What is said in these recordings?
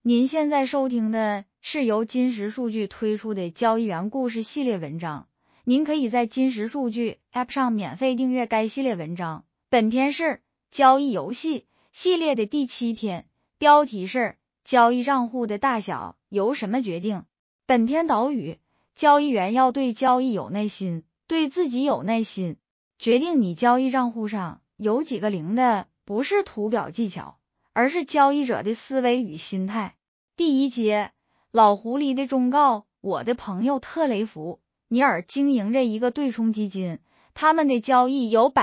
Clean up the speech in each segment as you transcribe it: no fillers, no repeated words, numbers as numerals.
您现在收听的是由金石数据推出的交易员故事系列文章，您可以在金石数据 App 上免费订阅该系列文章。本篇是交易游戏系列的第7篇，标题是交易账户的大小由什么决定？本篇导语：交易员要对交易有耐心，对自己有耐心。决定你交易账户上有几个零的不是图表技巧，而是交易者的思维与心态。第1节，老狐狸的忠告。我的朋友特雷弗·尼尔经营着一个对冲基金，他们的交易有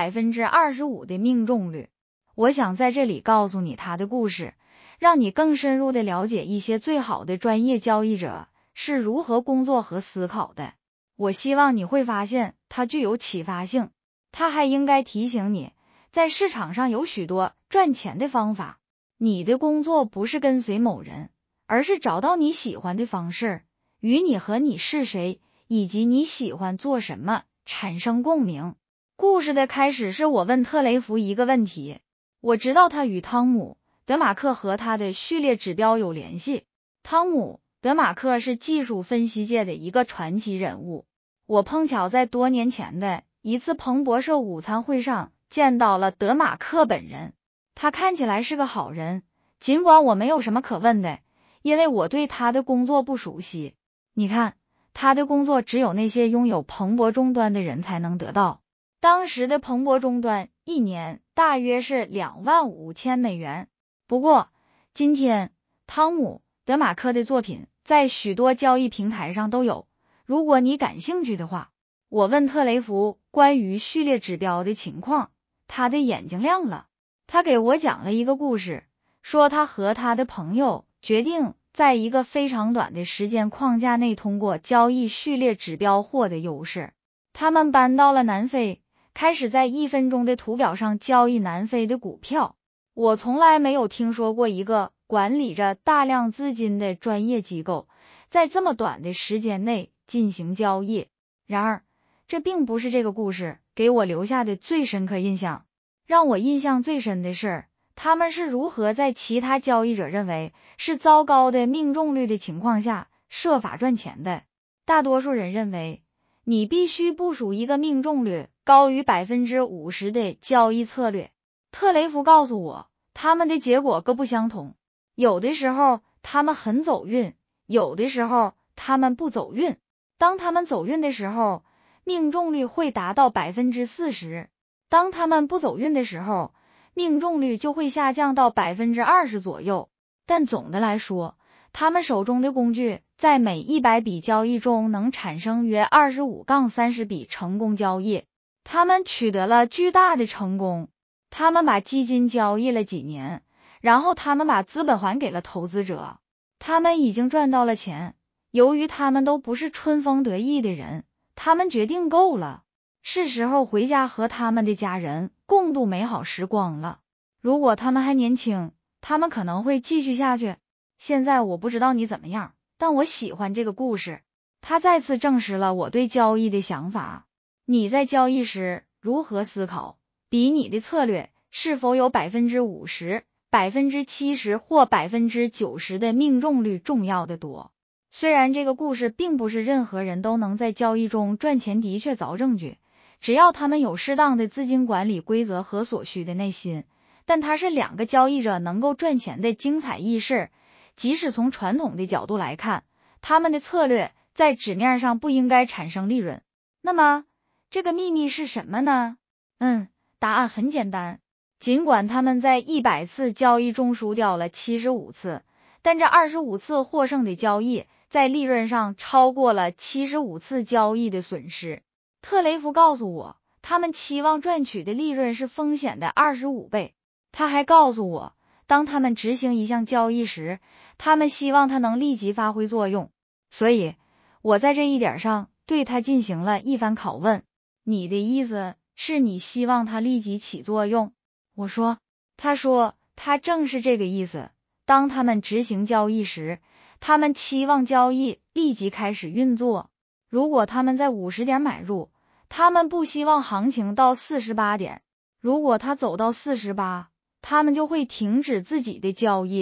25% 的命中率。我想在这里告诉你他的故事，让你更深入的了解一些最好的专业交易者是如何工作和思考的。我希望你会发现它具有启发性。他还应该提醒你，在市场上有许多赚钱的方法。你的工作不是跟随某人，而是找到你喜欢的方式，与你和你是谁，以及你喜欢做什么产生共鸣。故事的开始是我问特雷弗一个问题，我知道他与汤姆·德马克和他的序列指标有联系。汤姆·德马克是技术分析界的一个传奇人物，我碰巧在多年前的一次彭博社午餐会上见到了德马克本人。他看起来是个好人，尽管我没有什么可问的，因为我对他的工作不熟悉。你看，他的工作只有那些拥有彭博终端的人才能得到。当时的彭博终端一年大约是$25,000。不过，今天汤姆·德马克的作品在许多交易平台上都有。如果你感兴趣的话，我问特雷弗关于序列指标的情况，他的眼睛亮了。他给我讲了一个故事，说他和他的朋友决定在一个非常短的时间框架内通过交易序列指标获得优势。他们搬到了南非，开始在1分钟的图表上交易南非的股票。我从来没有听说过一个管理着大量资金的专业机构在这么短的时间内进行交易。然而，这并不是这个故事给我留下的最深刻印象。让我印象最深的是，他们是如何在其他交易者认为是糟糕的命中率的情况下设法赚钱的。大多数人认为，你必须部署一个命中率高于 50% 的交易策略。特雷弗告诉我，他们的结果各不相同。有的时候他们很走运，有的时候他们不走运。当他们走运的时候，命中率会达到 40%。当他们不走运的时候，命中率就会下降到 20% 左右。但总的来说，他们手中的工具在每100笔交易中能产生约 25-30 笔成功交易。他们取得了巨大的成功。他们把基金交易了几年，然后他们把资本还给了投资者。他们已经赚到了钱。由于他们都不是春风得意的人，他们决定够了。是时候回家和他们的家人共度美好时光了。如果他们还年轻，他们可能会继续下去。现在我不知道你怎么样，但我喜欢这个故事。它再次证实了我对交易的想法。你在交易时如何思考，比你的策略是否有 50%、70% 或 90% 的命中率重要的多。虽然这个故事并不是任何人都能在交易中赚钱的确凿证据，只要他们有适当的资金管理规则和所需的耐心，但它是2个交易者能够赚钱的精彩轶事。即使从传统的角度来看，他们的策略在纸面上不应该产生利润。那么，这个秘密是什么呢？答案很简单。尽管他们在100次交易中输掉了75次，但这25次获胜的交易在利润上超过了75次交易的损失。特雷弗告诉我，他们期望赚取的利润是风险的25倍。他还告诉我，当他们执行一项交易时，他们希望它能立即发挥作用。所以，我在这一点上对他进行了一番拷问。你的意思是你希望它立即起作用？我说。他说，他正是这个意思。当他们执行交易时，他们期望交易立即开始运作。如果他们在50点买入，他们不希望行情到48点。如果它走到48，他们就会停止自己的交易。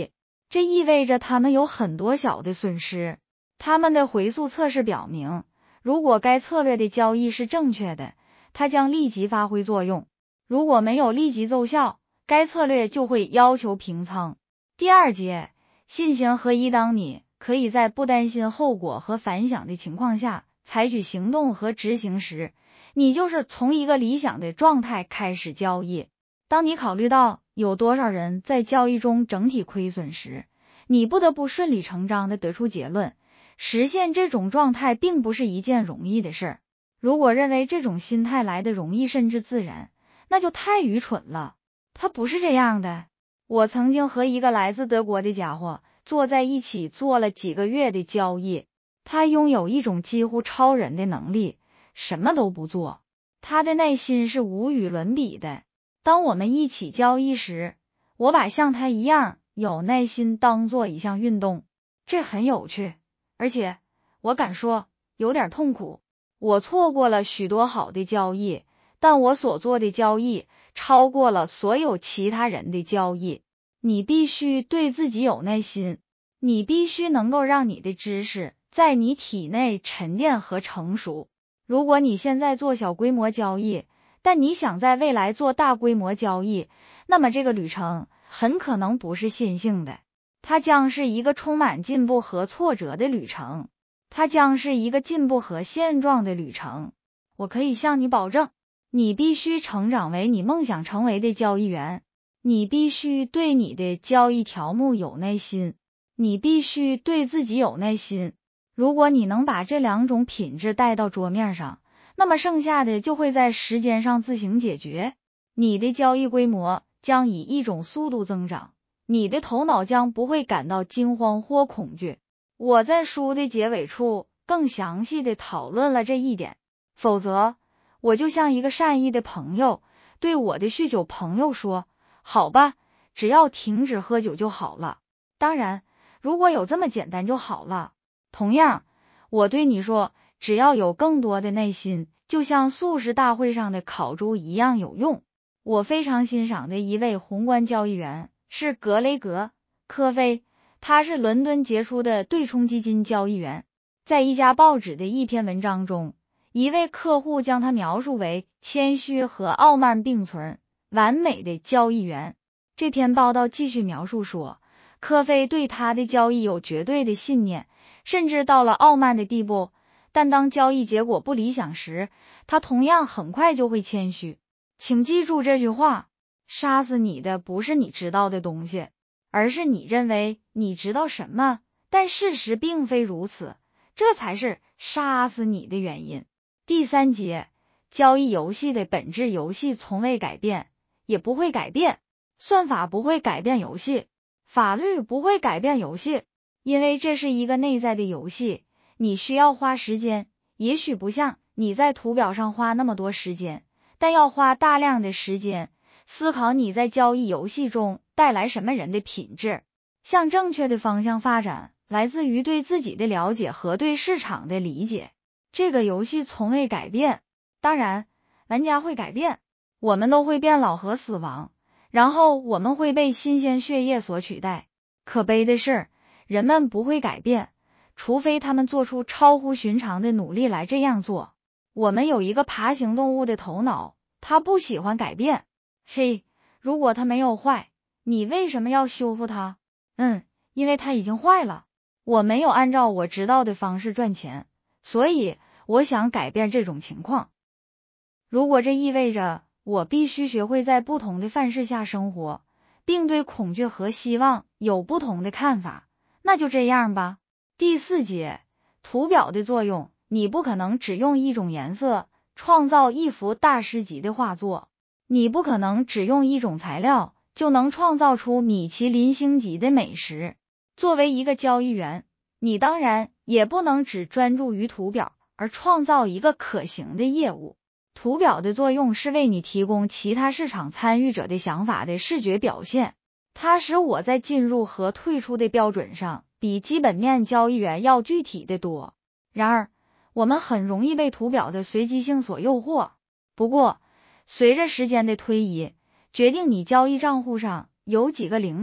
这意味着他们有很多小的损失。他们的回溯测试表明，如果该策略的交易是正确的，它将立即发挥作用；如果没有立即奏效，该策略就会要求平仓。第二节，信行合一。当你可以在不担心后果和反响的情况下采取行动和执行时，你就是从一个理想的状态开始交易。当你考虑到有多少人在交易中整体亏损时，你不得不顺理成章地得出结论，实现这种状态并不是一件容易的事儿。如果认为这种心态来得容易甚至自然，那就太愚蠢了。它不是这样的。我曾经和一个来自德国的家伙坐在一起做了几个月的交易，他拥有一种几乎超人的能力，什么都不做，他的耐心是无与伦比的。当我们一起交易时，我把像他一样有耐心当做一项运动，这很有趣，而且我敢说有点痛苦。我错过了许多好的交易，但我所做的交易超过了所有其他人的交易。你必须对自己有耐心，你必须能够让你的知识在你体内沉淀和成熟。如果你现在做小规模交易，但你想在未来做大规模交易，那么这个旅程很可能不是线性的，它将是一个充满进步和挫折的旅程，它将是一个进步和现状的旅程。我可以向你保证，你必须成长为你梦想成为的交易员，你必须对你的交易条目有耐心，你必须对自己有耐心。如果你能把这两种品质带到桌面上，那么剩下的就会在时间上自行解决。你的交易规模将以一种速度增长，你的头脑将不会感到惊慌或恐惧。我在书的结尾处更详细地讨论了这一点。否则，我就像一个善意的朋友对我的酗酒朋友说，好吧，只要停止喝酒就好了。当然，如果有这么简单就好了。同样，我对你说，只要有更多的耐心，就像素食大会上的烤猪一样有用。我非常欣赏的一位宏观交易员是格雷格·科菲，他是伦敦杰出的对冲基金交易员。在一家报纸的一篇文章中，一位客户将他描述为谦虚和傲慢并存、完美的交易员。这篇报道继续描述说，科菲对他的交易有绝对的信念，甚至到了傲慢的地步，但当交易结果不理想时，他同样很快就会谦虚。请记住这句话，杀死你的不是你知道的东西，而是你认为你知道什么，但事实并非如此，这才是杀死你的原因。第三节，交易游戏的本质。游戏从未改变，也不会改变。算法不会改变游戏，法律不会改变游戏，因为这是一个内在的游戏。你需要花时间，也许不像你在图表上花那么多时间，但要花大量的时间思考你在交易游戏中带来什么人的品质。向正确的方向发展，来自于对自己的了解和对市场的理解。这个游戏从未改变，当然，玩家会改变，我们都会变老和死亡，然后我们会被新鲜血液所取代。可悲的是，人们不会改变，除非他们做出超乎寻常的努力来这样做。我们有一个爬行动物的头脑，它不喜欢改变。嘿，如果它没有坏，你为什么要修复它？因为它已经坏了。我没有按照我知道的方式赚钱，所以我想改变这种情况。如果这意味着我必须学会在不同的范式下生活，并对恐惧和希望有不同的看法，那就这样吧。第四节，图表的作用。你不可能只用一种颜色创造一幅大师级的画作，你不可能只用一种材料就能创造出米其林星级的美食。作为一个交易员，你当然也不能只专注于图表而创造一个可行的业务。图表的作用是为你提供其他市场参与者的想法的视觉表现，它使我在进入和退出的标准上比基本面交易员要具体得多。然而，我们很容易被图表的随机性所诱惑。不过，随着时间的推移，决定你交易账户上有几个零的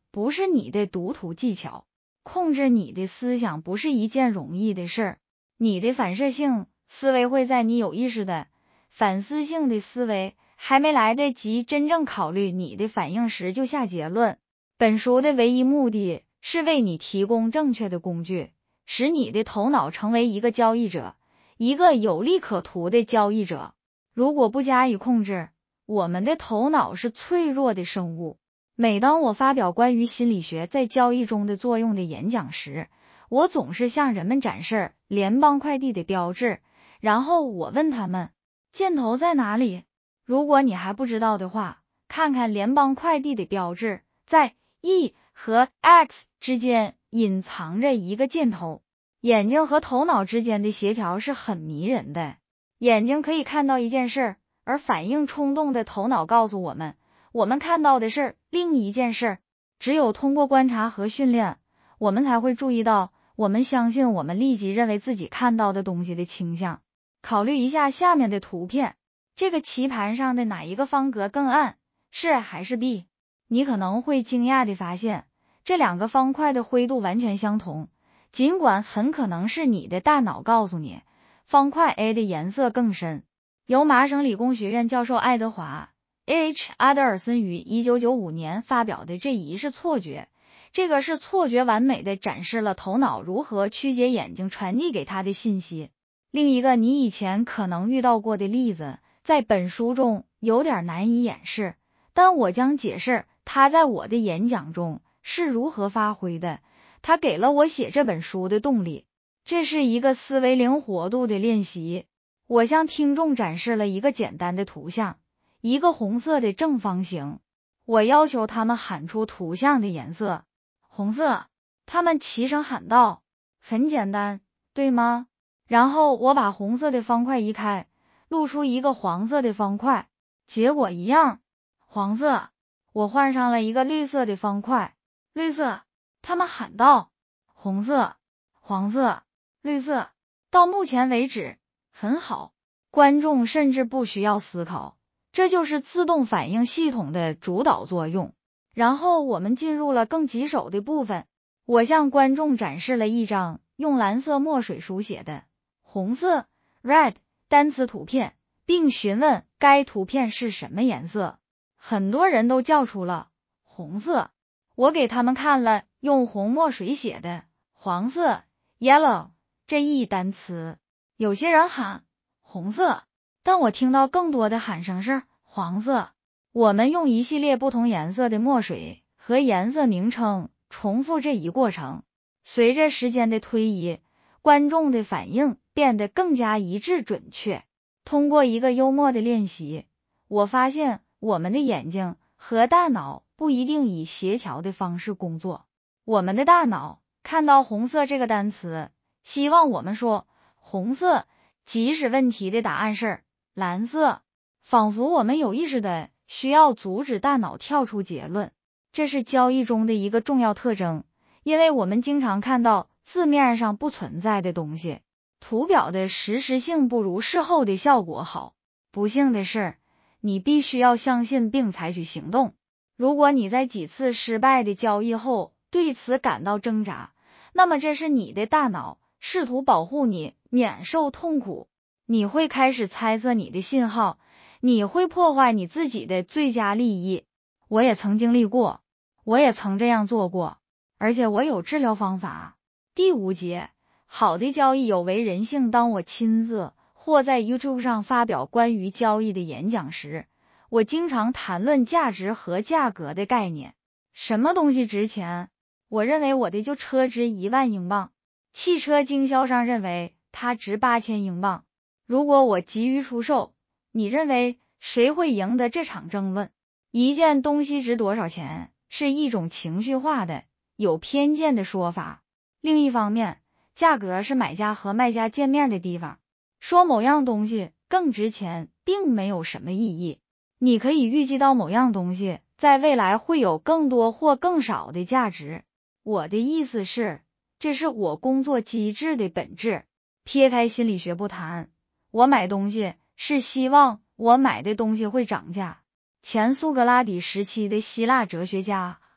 不是你的读图技巧。控制你的思想不是一件容易的事儿。你的反射性思维会在你有意识的反思性的思维还没来得及真正考虑你的反应时就下结论。本书的唯一目的是为你提供正确的工具，使你的头脑成为一个交易者，一个有利可图的交易者。如果不加以控制，我们的头脑是脆弱的生物。每当我发表关于心理学在交易中的作用的演讲时，我总是向人们展示联邦快递的标志，然后我问他们，箭头在哪里？如果你还不知道的话，看看联邦快递的标志，在 E 和 X 之间隐藏着一个箭头。眼睛和头脑之间的协调是很迷人的。眼睛可以看到一件事，而反应冲动的头脑告诉我们，我们看到的是另一件事。只有通过观察和训练，我们才会注意到我们相信我们立即认为自己看到的东西的倾向。考虑一下下面的图片，这个棋盘上的哪一个方格更暗，是 A 还是 B？ 你可能会惊讶地发现，这两个方块的灰度完全相同，尽管很可能是你的大脑告诉你，方块 A 的颜色更深。由麻省理工学院教授爱德华 ·H. 阿德尔森于1995年发表的这一是错觉。这个是错觉完美地展示了头脑如何曲解眼睛传递给他的信息。另一个你以前可能遇到过的例子，在本书中有点难以演示，但我将解释它在我的演讲中是如何发挥的。它给了我写这本书的动力。这是一个思维灵活度的练习。我向听众展示了一个简单的图像，一个红色的正方形。我要求他们喊出图像的颜色。红色，他们齐声喊道。很简单，对吗？然后我把红色的方块移开，露出一个黄色的方块，结果一样。黄色，我换上了一个绿色的方块。绿色，他们喊道。红色，黄色，绿色。到目前为止，很好，观众甚至不需要思考，这就是自动反应系统的主导作用。然后我们进入了更棘手的部分，我向观众展示了一张用蓝色墨水书写的红色 red 单词图片，并询问该图片是什么颜色。很多人都叫出了红色。我给他们看了用红墨水写的黄色 yellow 这一单词。有些人喊红色，但我听到更多的喊声是黄色。我们用一系列不同颜色的墨水和颜色名称重复这一过程。随着时间的推移，观众的反应变得更加一致准确。通过一个幽默的练习，我发现我们的眼睛和大脑不一定以协调的方式工作。我们的大脑看到红色这个单词，希望我们说红色，即使问题的答案是蓝色，仿佛我们有意识的需要阻止大脑跳出结论。这是交易中的一个重要特征，因为我们经常看到字面上不存在的东西。图表的实时性不如事后的效果好。不幸的是，你必须要相信并采取行动。如果你在几次失败的交易后对此感到挣扎，那么这是你的大脑试图保护你免受痛苦。你会开始猜测你的信号，你会破坏你自己的最佳利益。我也曾经历过，我也曾这样做过，而且我有治疗方法。第5节，好的交易有违人性。当我亲自或在 YouTube 上发表关于交易的演讲时，我经常谈论价值和价格的概念。什么东西值钱？我认为我的旧车值1万英镑，汽车经销商认为它值8000英镑。如果我急于出售，你认为谁会赢得这场争论？一件东西值多少钱是一种情绪化的、有偏见的说法。另一方面，价格是买家和卖家见面的地方。说某样东西更值钱并没有什么意义。你可以预计到某样东西在未来会有更多或更少的价值。我的意思是，这是我工作机制的本质。撇开心理学不谈，我买东西是希望我买的东西会涨价。前苏格拉底时期的希腊哲学家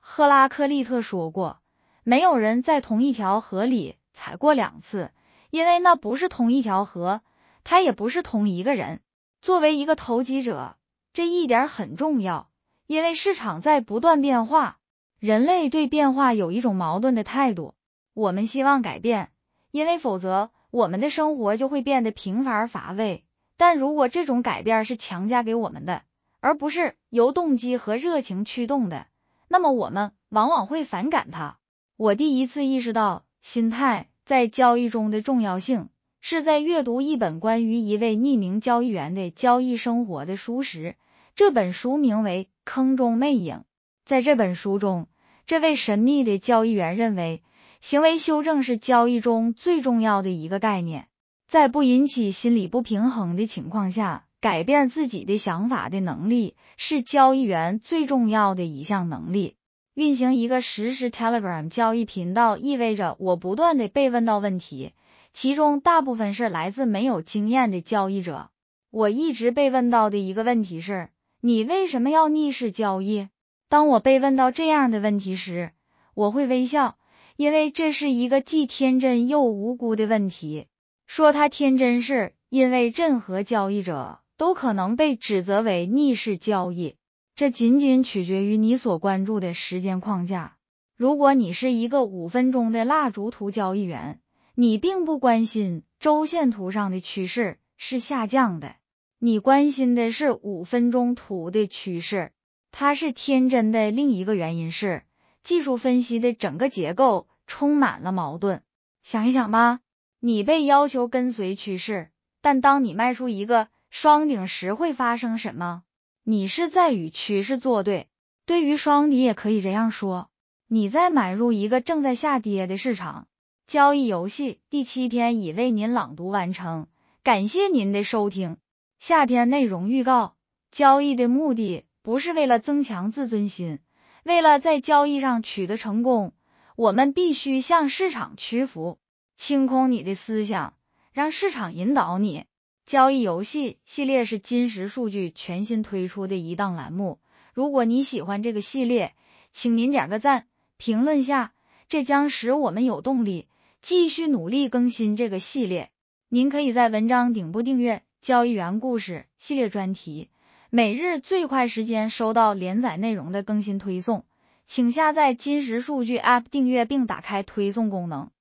赫拉克利特说过，没有人在同一条河里踩过2次，因为那不是同一条河，他也不是同一个人。作为一个投机者，这一点很重要，因为市场在不断变化，人类对变化有一种矛盾的态度。我们希望改变，因为否则我们的生活就会变得平凡而乏味。但如果这种改变是强加给我们的，而不是由动机和热情驱动的，那么我们往往会反感它。我第一次意识到心态在交易中的重要性，是在阅读一本关于一位匿名交易员的交易生活的书时。这本书名为《坑中魅影》。在这本书中，这位神秘的交易员认为，行为修正是交易中最重要的一个概念。在不引起心理不平衡的情况下，改变自己的想法的能力是交易员最重要的一项能力。运行一个实时 Telegram 交易频道意味着我不断地被问到问题，其中大部分是来自没有经验的交易者。我一直被问到的一个问题是，你为什么要逆势交易？当我被问到这样的问题时，我会微笑，因为这是一个既天真又无辜的问题。说它天真是因为任何交易者都可能被指责为逆势交易，这仅仅取决于你所关注的时间框架。如果你是一个5分钟的蜡烛图交易员，你并不关心周线图上的趋势是下降的，你关心的是5分钟图的趋势。它是天真的另一个原因是，技术分析的整个结构充满了矛盾。想一想吧，你被要求跟随趋势，但当你卖出一个双顶时会发生什么？你是在与趋势作对。对于双底也可以这样说，你在买入一个正在下跌的市场。交易游戏第7篇已为您朗读完成，感谢您的收听。下篇内容预告：交易的目的不是为了增强自尊心，为了在交易上取得成功，我们必须向市场屈服。清空你的思想，让市场引导你。交易游戏系列是金石数据全新推出的一档栏目，如果你喜欢这个系列，请您点个赞，评论下，这将使我们有动力继续努力更新这个系列。您可以在文章顶部订阅交易员故事系列专题，每日最快时间收到连载内容的更新推送。请下载金石数据 App 订阅并打开推送功能。